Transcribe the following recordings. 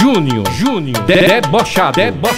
Júnior, debochado.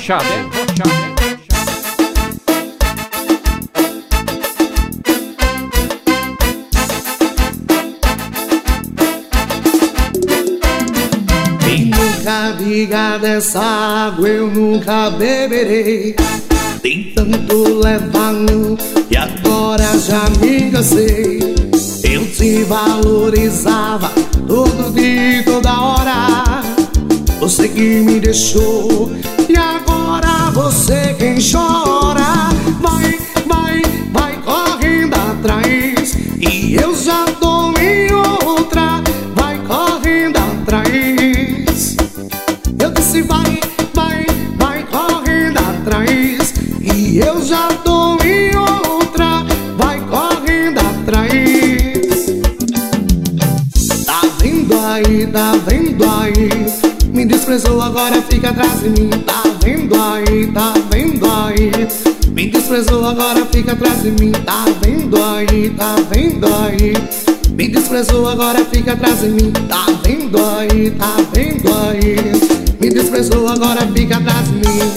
Quem nunca diga dessa água eu nunca beberei. Tem tanto levar não e agora já me cansei. Eu te valorizava todo dia e toda hora. Você que me deixou e agora você quem chora. Vai correndo atrás e eu já tô em outra. Vai correndo atrás. Eu disse vai correndo atrás e eu já tô em outra. Vai correndo atrás. Tá vendo aí? Me desprezou, agora fica atrás de mim. Tá vendo aí? Me desprezou, agora fica atrás de mim. Tá vendo aí? Me desprezou, agora fica atrás de mim. Tá vendo aí? Me desprezou, agora fica atrás de mim.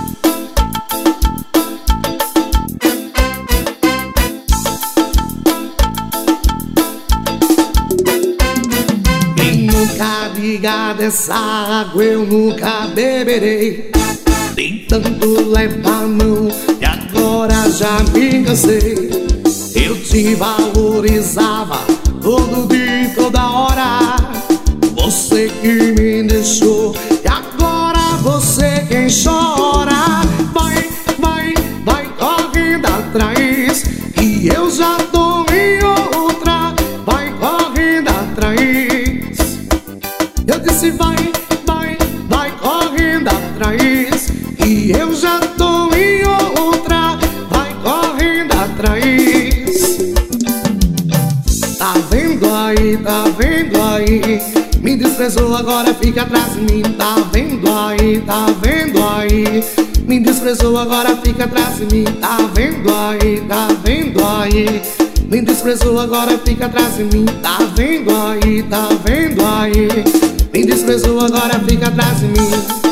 Nunca diga dessa água eu nunca beberei. Tem tanto levar não e agora já me cansei. Eu te valorizava todo dia e toda hora. Você que me deixou e agora você quem chora. Vai correndo atrás e eu já tô em outra. Vai correndo atrás. Eu disse vai correndo atrás e eu já tô em outra. Vai correndo atrás. Tá vendo aí? Me desprezou, agora fica atrás de mim. Tá vendo aí? Me desprezou, agora fica atrás de mim. Tá vendo aí? Me desprezou, agora fica atrás de mim. Tá vendo aí? Me desprezou, agora fica atrás de mim.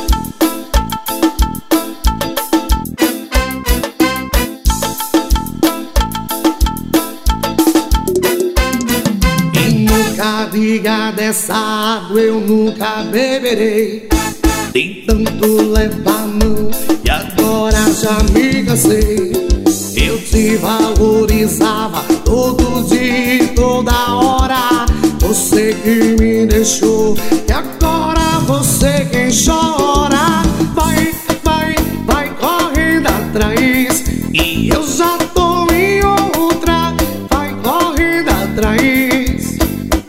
E nunca diga dessa água eu nunca beberei. Tem tanto levar não e agora já me cansei. Eu te valorizava todo dia e toda hora. Você que me deixou e agora você quem chora. Vai correndo atrás e eu já tô em outra. Vai correndo atrás.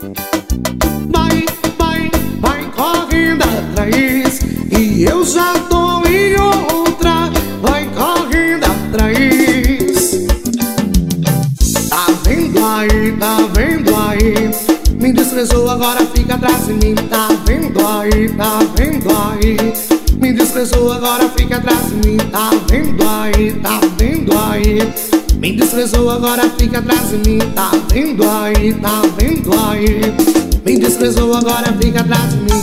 Vai correndo atrás e eu já tô em outra. Vai correndo atrás. Tá vendo aí? Me desprezou, agora fica atrás de mim. Tá vendo aí? Me desprezou, agora fica atrás de mim. Tá vendo aí? Me desprezou, agora fica atrás de mim. Tá vendo aí? Me desprezou, agora fica atrás de mim.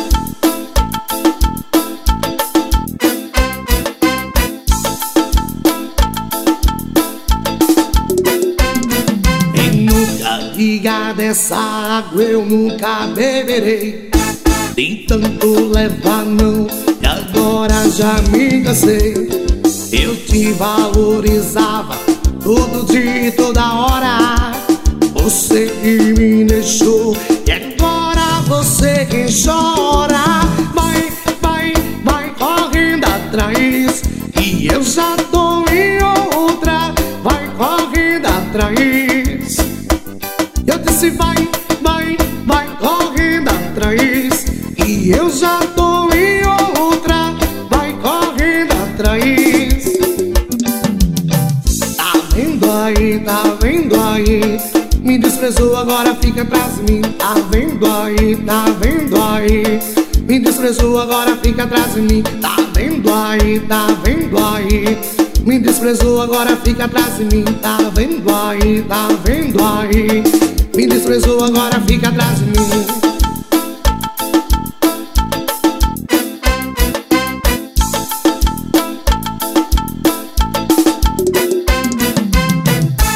Diga dessa água eu nunca beberei. Tem tanto levar não e agora já me cansei. Eu te valorizava todo dia e toda hora. Você que me deixou e agora você quem chora. Vai correndo atrás e eu já tô em outra. Vai correndo atrás. Eu disse vai correndo atrás e eu já tô em outra. Vai correndo atrás. Tá vendo aí? Me desprezou, agora fica atrás de mim. Tá vendo aí? Me desprezou, agora fica atrás de mim. Tá vendo aí? Me desprezou, agora fica atrás de mim. Tá vendo aí? Me desprezou, agora fica atrás de mim.